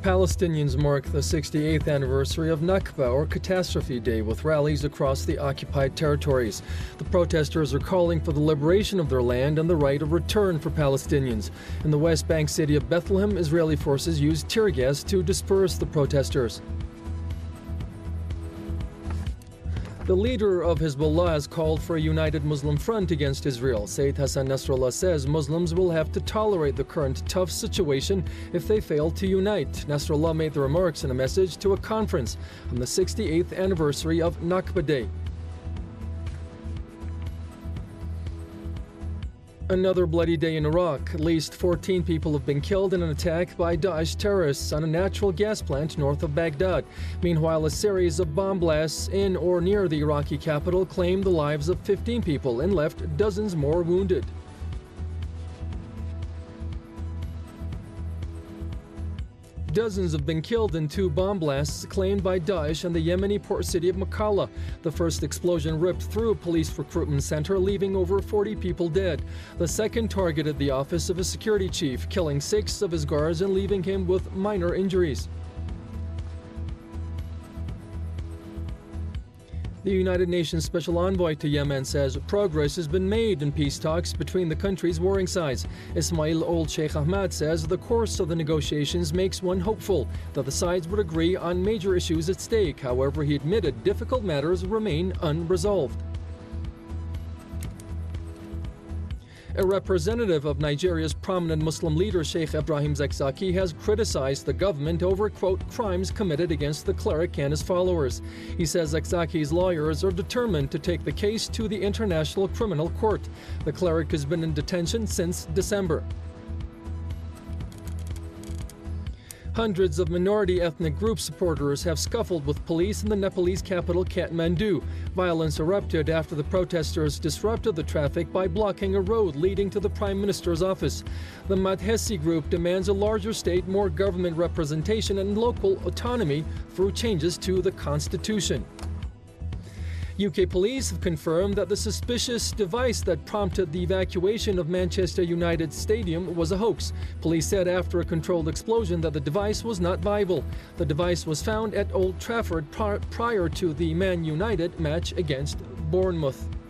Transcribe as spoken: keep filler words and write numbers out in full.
Palestinians mark the sixty-eighth anniversary of Nakba, or Catastrophe Day, with rallies across the occupied territories. The protesters are calling for the liberation of their land and the right of return for Palestinians. In the West Bank city of Bethlehem, Israeli forces used tear gas to disperse the protesters. The leader of Hezbollah has called for a united Muslim front against Israel. Sayyid Hassan Nasrallah says Muslims will have to tolerate the current tough situation if they fail to unite. Nasrallah made the remarks in a message to a conference on the sixty-eighth anniversary of Nakba Day. Another bloody day in Iraq. At least fourteen people have been killed in an attack by Daesh terrorists on a natural gas plant north of Baghdad. Meanwhile, a series of bomb blasts in or near the Iraqi capital claimed the lives of fifteen people and left dozens more wounded. Dozens have been killed in two bomb blasts claimed by Daesh in the Yemeni port city of Makalla. The first explosion ripped through a police recruitment center, leaving over forty people dead. The second targeted the office of a security chief, killing six of his guards and leaving him with minor injuries. The United Nations Special Envoy to Yemen says progress has been made in peace talks between the country's warring sides. Ismail Old Sheikh Ahmad says the course of the negotiations makes one hopeful that the sides would agree on major issues at stake. However, he admitted difficult matters remain unresolved. A representative of Nigeria's prominent Muslim leader, Sheikh Ibrahim Zakzaki, has criticized the government over, quote, crimes committed against the cleric and his followers. He says Zakzaki's lawyers are determined to take the case to the International Criminal Court. The cleric has been in detention since December. Hundreds of minority ethnic group supporters have scuffled with police in the Nepalese capital, Kathmandu. Violence erupted after the protesters disrupted the traffic by blocking a road leading to the Prime Minister's office. The Madhesi group demands a larger state, more government representation, and local autonomy through changes to the constitution. U K police have confirmed that the suspicious device that prompted the evacuation of Manchester United Stadium was a hoax. Police said after a controlled explosion that the device was not viable. The device was found at Old Trafford prior to the Man United match against Bournemouth.